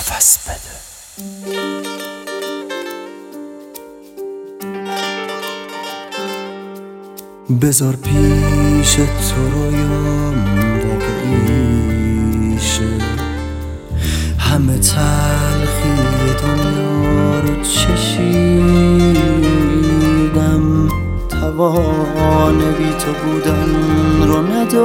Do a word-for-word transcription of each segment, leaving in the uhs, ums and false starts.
نفس بده. بذار پیش تو رویام واقعیشه، همه تلخی دنیا رو چشیدم، توان بی تو بودن رو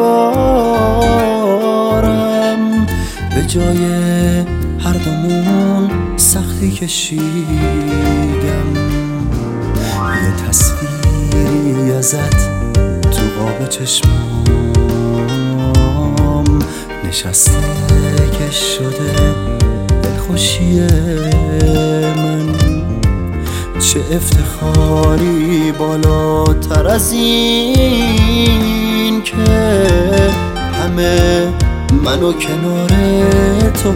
ندارم، به جای هر دومون سختی کشیدم، یه تصویری ازت تو قاب چشمام نشسته که شده دلخوشی من. چه افتخاری بالاتر از این که همه منو کنار تو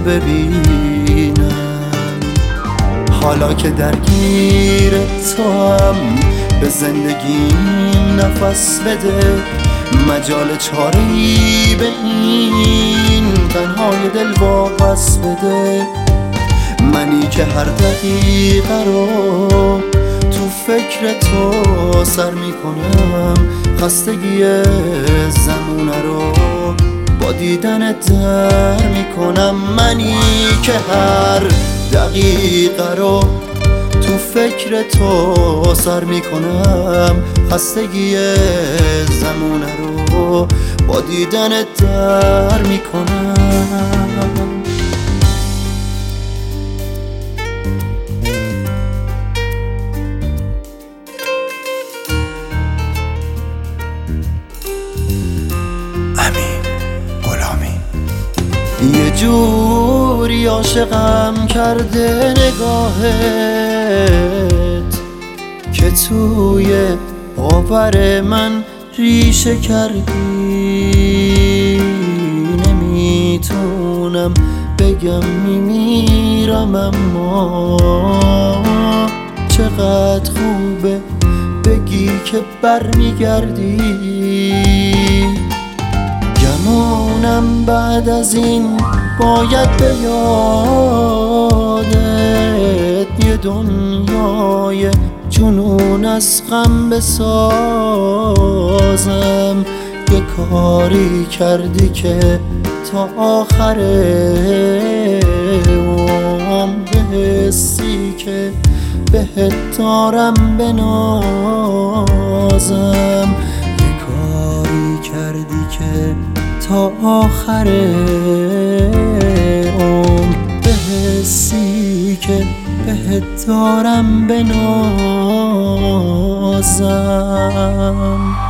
ببینم. حالا که درگیر تو هم به زندگیم نفس بده، مجال چاره‌ای به این تنهای دل واپس بده. منی که هر دقیقه رو تو فکر تو سر میکنم، خستگی زمونه رو با دیدنت در میکنم. منی که هر دقیقه رو تو فکر تو سر میکنم، خستگی زمونه رو با دیدنت در میکنم. یه جوری عاشقم کرده نگاهت که توی باور من ریشه کردی. نمیتونم بگم میمیرم، اما چقدر خوبه بگی که برمیگردی. گمونم بعد از این باید به یادت یه دنیای جنون از غم بسازم. یه کاری کردی که تا آخر عمر به حسی که بهت دارم بنازم. یه کاری کردی که تا آخر عمر به حسی که بهت دارم بنازم.